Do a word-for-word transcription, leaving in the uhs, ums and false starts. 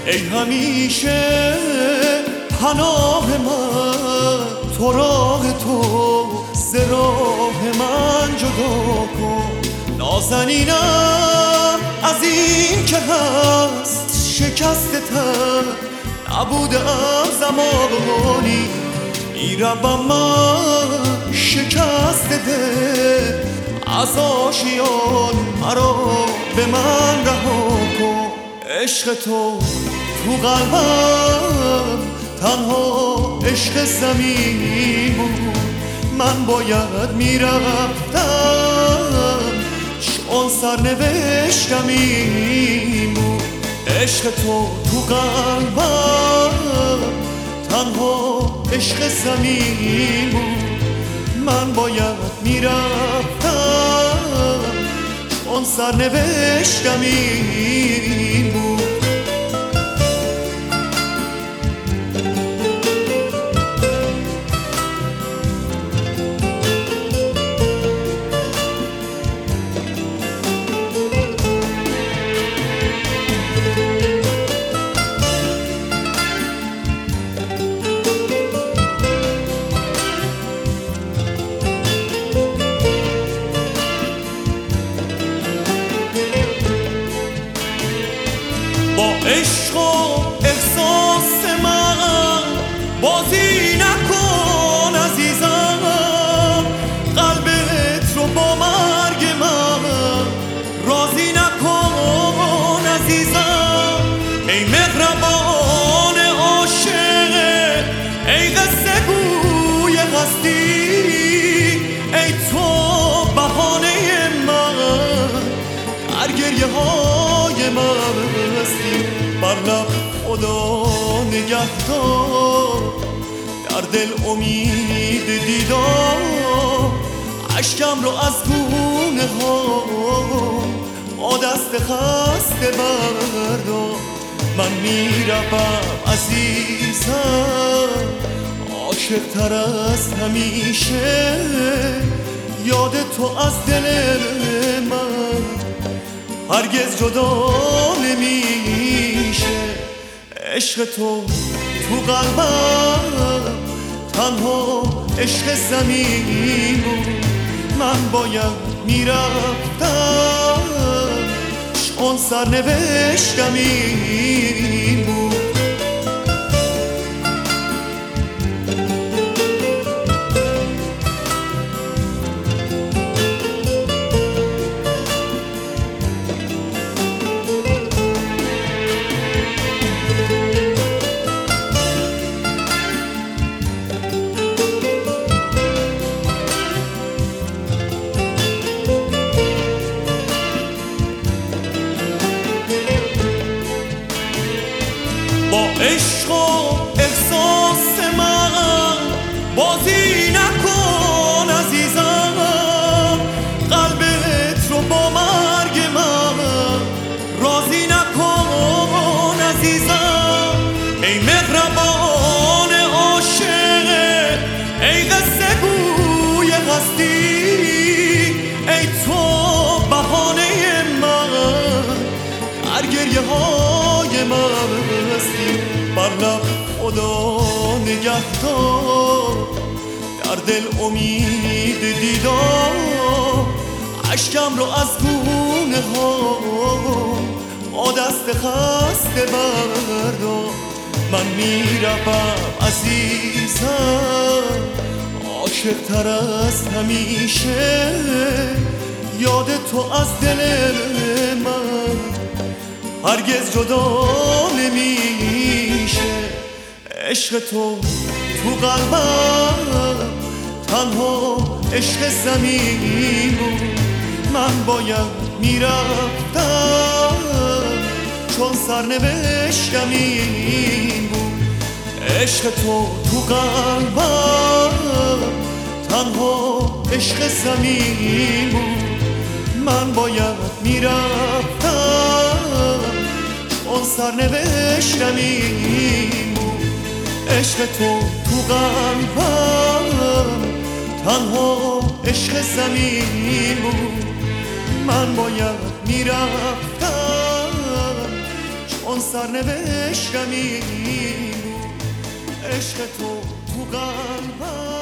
ای همیشه پناه من، تو راه تو ز راه من جدا کن. نازنینم از این که هست شکست تن، نبودم زمانی میروم من شکست دل. از آشیان مرا به من رها کن. عشق تو تو قلبم تنها عشق زمین بود، من باید میرفتم چون سرنوشتم این بود. عشق تو تو قلبم تنها عشق زمین بود، من باید میرفتم چون سرنوشتم این بود. با عشق و احساس من بازی نکن عزیزم، قلبت رو با مرگ من راضی نکن عزیزم. ای مهربان عاشق، ای قصه گوی هستی، ای تو بهانه من هر گریه های من. بر لب خدا نگهدار، در دل امید دیدار، اشکم رو از گونه ها با دست خسته بردار. من میروم عزیزم عاشق تر از همیشه، یاد تو از دل من هرگز جدا نمیشه. عشق تو تو قلبم تنها عشق زمین بود، من باید میرفتم چون سرنوشتم این بود. با عشق و احساس من بازی نکن عزیزم، قلبت رو با مرگ من راضی نکن عزیزم. ای مهربان عاشق، ای قصه گوی هستی، ای تو بهانه من هر گریه های من. بر لب خدا نگهدار، در دل امید دیدار، اشکم رو از گونه ها با دست خسته بردار. من میروم عزیزم عاشق تر از همیشه، یاد تو از دل من هرگز جدا نمیشه. عشق تو تو قلبم تنها عشق زمین بود، من باید میرفتم چون سرنوشتم این بود. عشق تو تو قلبم تنها عشق زمین بود، من باید میرفتم چون سرنوشتم این بود. عشق تو تو قلبم تنها عشق زمین بود، من باید میرفتم آن سرنوشتم این بود، عشق تو تو قلبم